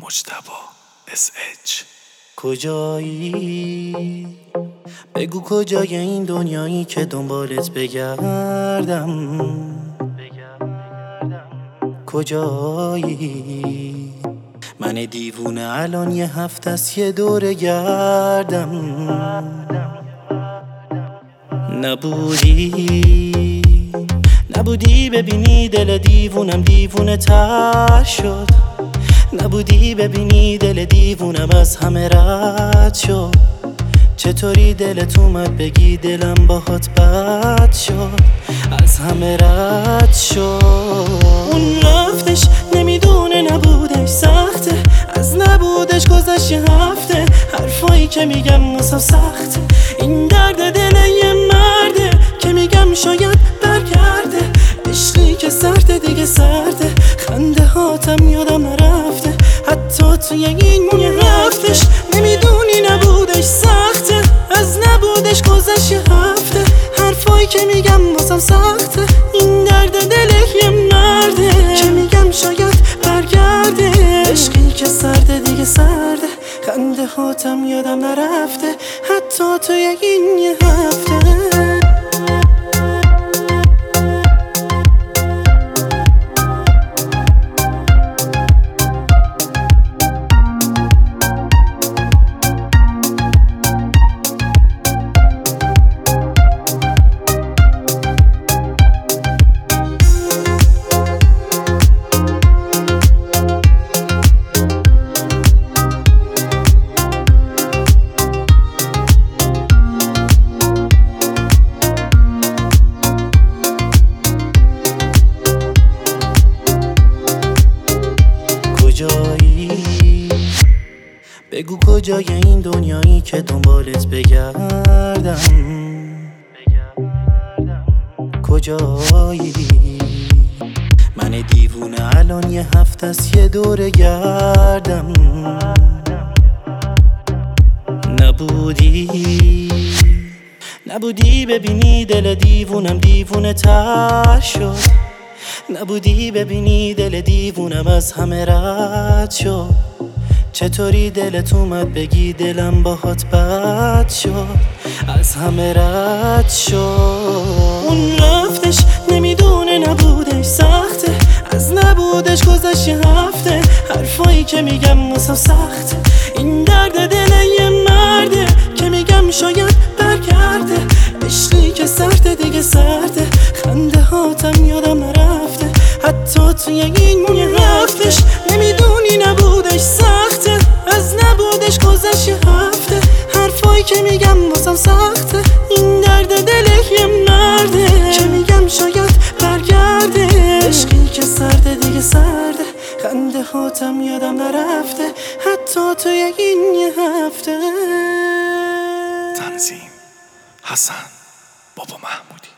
مجتبی SH. کجایی؟ بگو کجای این دنیایی که دنبالت بگردم. کجایی؟ من دیوونه الان یه هفته است یه دور گردم. نبودی ببینی دل دیوونم دیوونه تر شد. نبودی ببینی دل دیوونم از همه رد شد. چطوری دلت اومد بگی دلم باهات بد شد، از همه رد شد. اون رفتش نمیدونه نبودش سخته، از نبودش گذشت یه هفته. حرفایی که میگم واسم سخته، این درد دل یه مرده که میگم شاید برگرده. عشقی که سرده دیگه سرده، خنده هاتم یادم نرفته حتی توی این یه رفتش. نمیدونی نبودش سخته، از نبودش گذشت یه هفته. حرفایی که میگم واسم سخته، این درد دل یه مرده که میگم شاید برگرده. عشقی که سرده دیگه سرده، خنده هاتم یادم نرفته حتی توی این یه هفته. کجایی؟ بگو کجای این دنیایی که دنبالت بگردم. کجایی؟ من دیوونه الان یه هفته است یه دور گردم. نبودی ببینی دل دیوونم دیوونه تر شد. نبودی ببینی دل دیوونم از همه رد شد. چطوری دلت اومد بگی دلم باهات بد شد، از همه رد شد. اون رفتش نمیدونه نبودش سخته، از نبودش گذشت یه هفته. حرفایی که میگم واسم سخته، این درد دل یه مرده که میگم شاید برگرده. عشقی که سرده دیگه سرده، خنده هاتم یادم نرفته حتی توی این یه رفتش. نمیدونی نبودش سخته، از نبودش گذشت یه هفته. حرفایی که میگم واسم سخته، این درد دل یه مرده که میگم شاید برگرده. عشقی که سرده دیگه سرده، خنده هاتم یادم نرفته حتی توی این یه هفته. تنظیم حسن بابا محمودی.